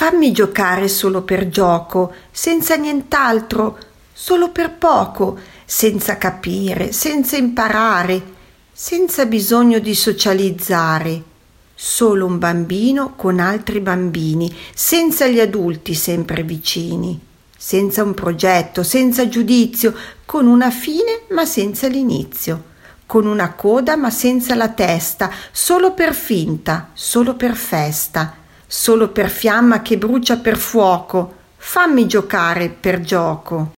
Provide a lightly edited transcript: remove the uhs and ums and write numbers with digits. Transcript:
Fammi giocare solo per gioco, senza nient'altro, solo per poco, senza capire, senza imparare, senza bisogno di socializzare. Solo un bambino con altri bambini, senza gli adulti sempre vicini, senza un progetto, senza giudizio, con una fine ma senza l'inizio, con una coda ma senza la testa, solo per finta, solo per festa, solo per fiamma che brucia per fuoco. Fammi giocare per gioco.